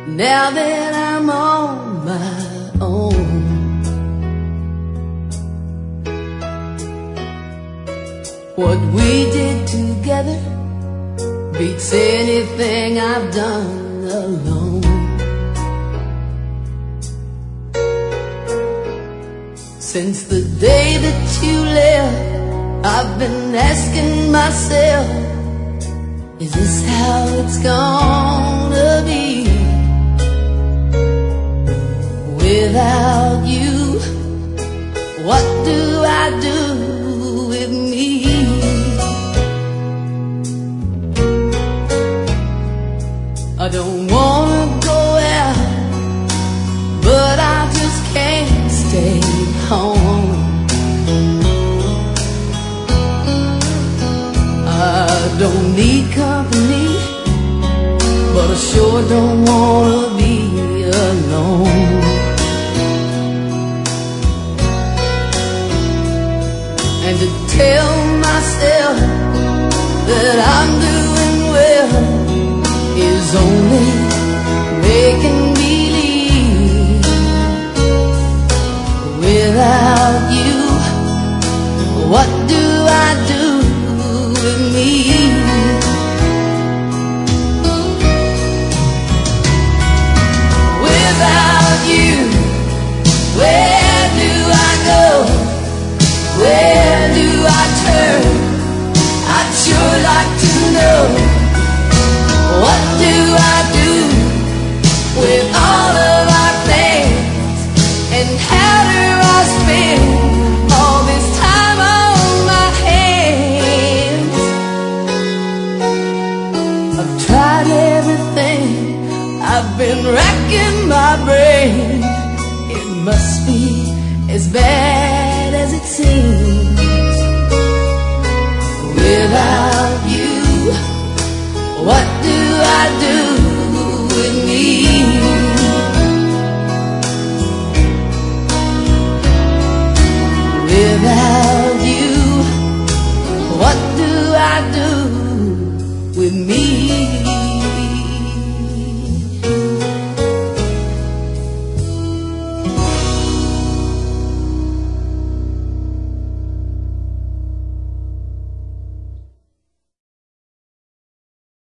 now that I'm on my own. What we did together beats anything I've done alone. Since the day that you left, I've been asking myself, is this how it's gonna be? Without you, what do I do with me? I don't wanna go out, but I just can't stay home. I don't need company, but I sure don't wanna be alone. And to tell myself that I'm doing well is only making believe. Without you, what do I do with me? Without you, where do I go? Where do I turn? I'd sure like to know. What do I do with all of our plans? And how do I spend all this time on my hands? I've tried everything, I've been racking my brain. It must be as bad as it seems. Without you, what